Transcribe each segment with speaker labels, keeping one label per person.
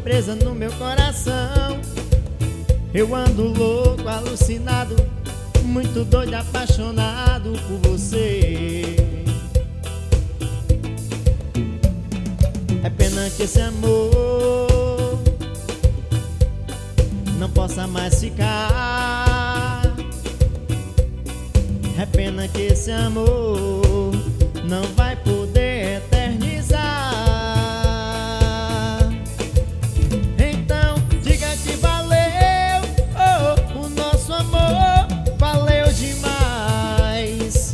Speaker 1: presa no meu coração. Eu ando louco, alucinado, muito doido, apaixonado por você. É pena que esse amor não possa mais ficar. É pena que esse amor não vai poder eternizar. Então diga que valeu, oh, o nosso amor valeu demais.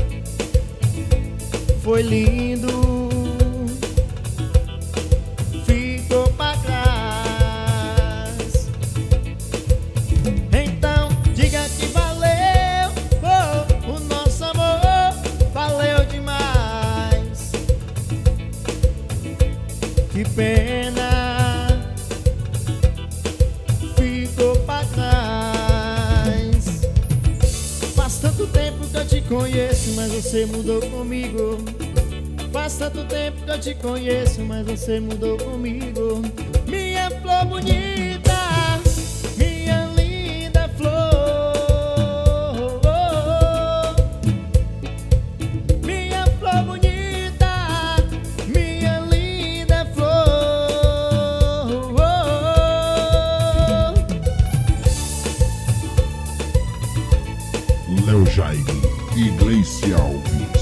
Speaker 1: Foi lindo, ficou pra trás. Então diga que valeu, oh, o nosso amor valeu demais. Que pena, ficou pra trás. Faz tanto tempo que eu te conheço, mas você mudou comigo. Faz tanto tempo que eu te conheço, mas você mudou comigo. Minha flor bonita, minha linda flor. Minha flor bonita, minha linda flor.
Speaker 2: Léo Jaime e Gleice Alves.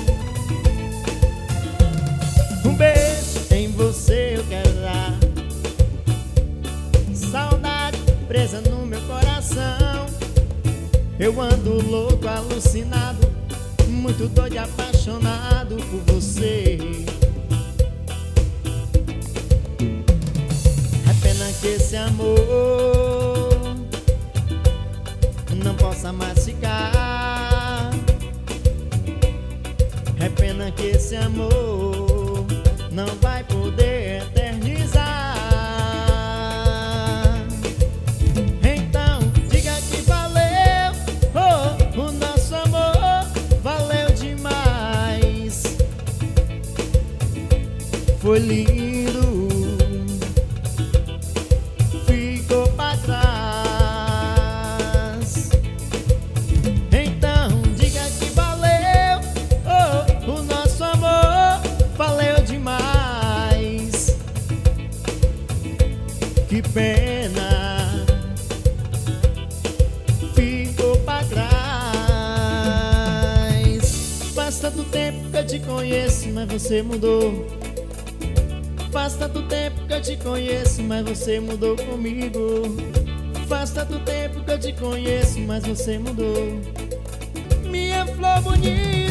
Speaker 1: Um beijo em você eu quero dar. Saudade presa no meu coração. Eu ando louco, alucinado, muito doido, apaixonado por você. É pena que esse amor não possa mais ficar. É pena que esse amor não vai poder eternizar. Então diga que valeu, oh, o nosso amor valeu demais. Foi lindo, ficou pra trás. Então diga que valeu, oh, o nosso amor valeu demais. Que pena, ficou pra trás. Faz tanto tempo que eu te conheço, mas você mudou. Faz tanto tempo que eu te conheço, mas você mudou comigo. Faz tanto tempo que eu te conheço, mas você mudou. Minha flor bonita,